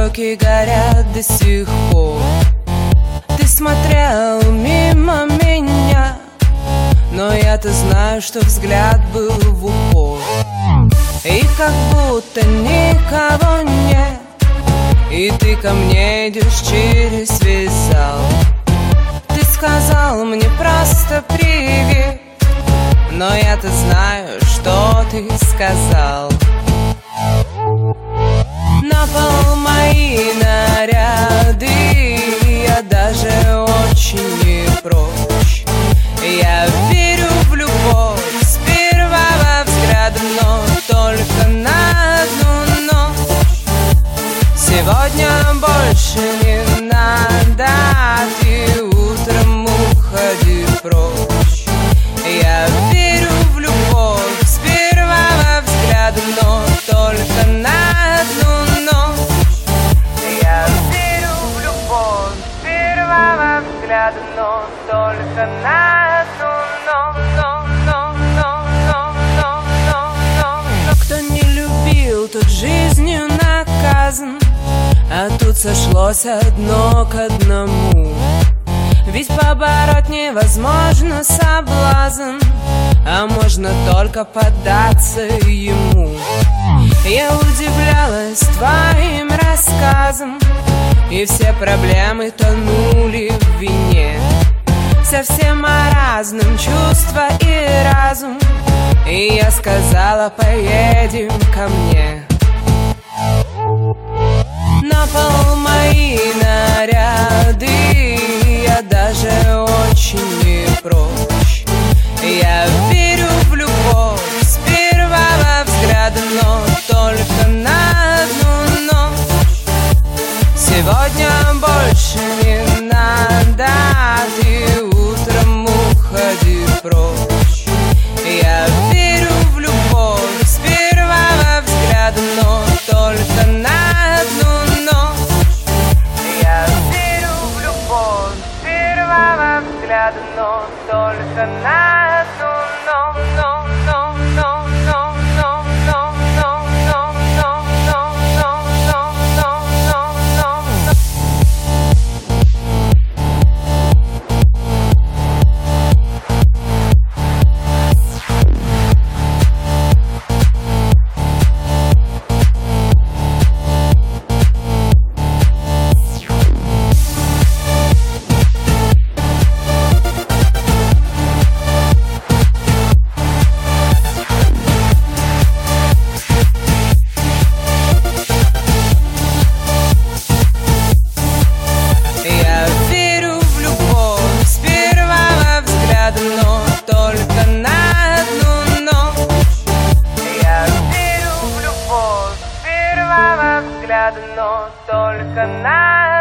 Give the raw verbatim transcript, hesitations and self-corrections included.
щеки горят до сих пор. Ты смотрел мимо меня, но я-то знаю, что взгляд был в упор. И как будто никого нет, и ты ко мне идешь через весь зал. Ты сказал мне просто привет, но я-то знаю, что ты сказал. На пол мои наряды я даже очень не прочь. Я верю в любовь с первого взгляда, но только на одну ночь. Сегодня больше не надо, ты утром уходи прочь. Я верю в любовь с первого взгляда, но только на одну ночь. Я верю в любовь с первого взгляда, но только на одну ночь. Кто не любил, тот жизнью наказан, а тут сошлось одно к одному. Ведь побороть невозможно соблазн, а можно только поддаться ему. Я удивлялась твоим рассказам, и все проблемы тонули в вине. Совсем о разном чувства и разум, и я сказала: поедем ко мне. На пол мои наряды я даже очень не прочь. Я верю в любовь с первого взгляда, но только на одну ночь. Сегодня больше не надо, ты утром уходи прочь. Я верю в любовь с первого взгляда, но только на одну ночь. Я верю в любовь с первого взгляда, но только на одну ночь. Но только на одну ночь. Я верю в любовь с первого взгляда, но только на